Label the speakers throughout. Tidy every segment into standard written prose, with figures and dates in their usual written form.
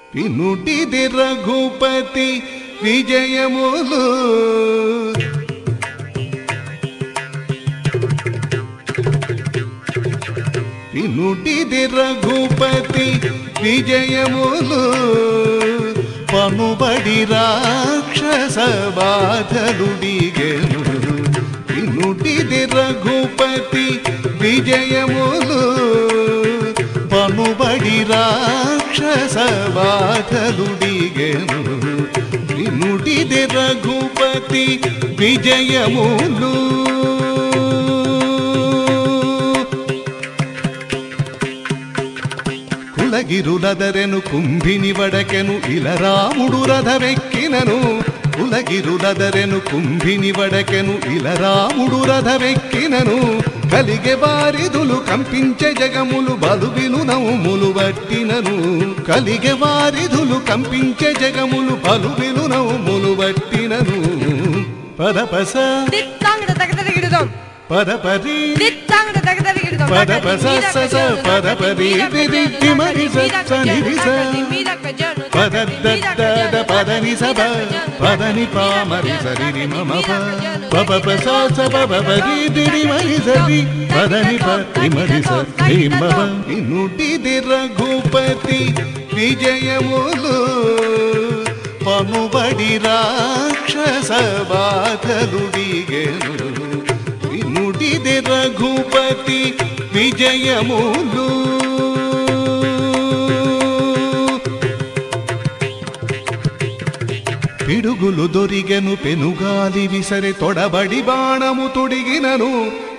Speaker 1: వినుటిది రఘుపతి విజయములు వినుటిది రఘుపతి విజయములు పనుబడి రాక్షస బాధలుడిగెను వినుటిది రఘుపతి విజయములు పనుబడి రాక్షస బాధలుడిగెను వినుటిది రఘుపతి విజయములు కులగిరులదరెను కుంభిని వడకెను ఇలరాముడు రథమెక్కినను కులగిరులదరెను కుంభిని వడకెను ఇలరాముడు రథమెక్కినను కలిగే వారిదులు కంపించే జగములు బలువిలు నౌములు వట్టినను కలిగే వారిదులు కంపించే జగములు బలువిలు నౌములు వట్టినను పదపస పదపరి పదపస పదపరి మరి సనిరిస పదద్ద పదని సభ పదని పామరి సరి మమ పపస పపరి దిరి మరి సరి పదని మరి సరి మమ వినుటిది రఘుపతి విజయములు పనుబడి రాక్షస బాధలుడిగెను వినుటిది రఘుపతి విజయములు పిడుగులు దొరిగెను పెనుగాలి విసరి తొడబడి బాణము తొడిగినను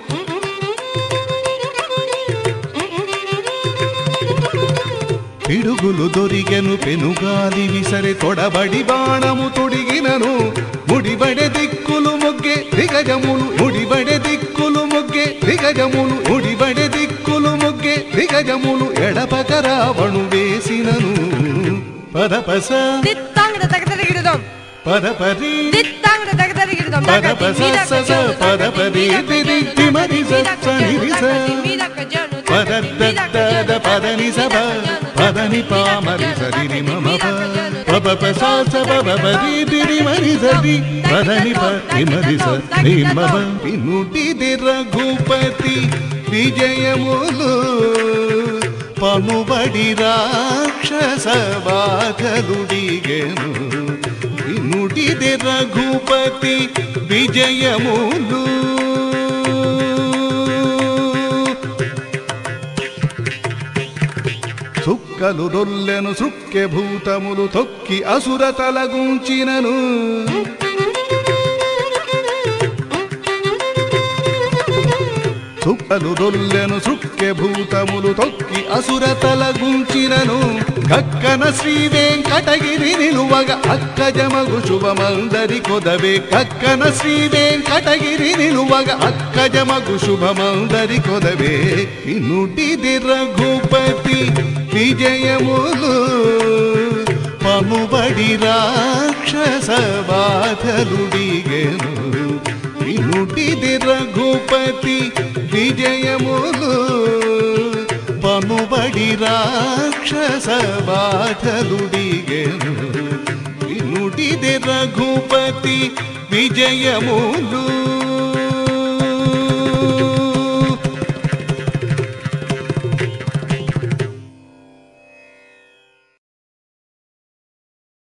Speaker 1: పిడుగులు దొరిగెను పెనుగాలి విసరి తొడబడి బాణము తొడిగినను ముడిబడే దిక్కులు మొగ్గే దిగజములు ముడిబడే దిక్కులు మొగ్గే దిగజములు ముడిబడే దిక్కులు మొగ్గే దిగజములు ఎడపక రావణు వేసినను పదపస పదపరి పదపస పదపరి మరి సనిరిస పదద్ద పదని సభ పదని పామరి సరి మమ పపస పపరి దిరి మరి సరి పదని మరి సరి మమ వినుటిది రఘుపతి విజయములు పనుబడి రాక్షస బాధలుడిగెను వినుటిది రఘుపతి విజయములు చుక్కలు దొల్లెను సృక్కె భూతములు తొక్కి అసుర తలగుంచినను చుక్కలు దొల్లెను సృక్కె భూతములు తొక్కి అసుర తలగుంచినను కక్కన శ్రీ వెంకటగిరి నిలువగ అక్కజమగు శుభమందరి కొదవే కక్కన శ్రీ వెంకటగిరి నిలువగ అక్కజమగు శుభమందరి కొదవే వినుటిది రఘుపతి విజయములు పనుబడి రాక్షస బాధలుడిగెను వినుటిది రఘుపతి విజయములు పనుబడి రాక్షస బాధలుడిగెను వినుటిది రఘుపతి విజయములు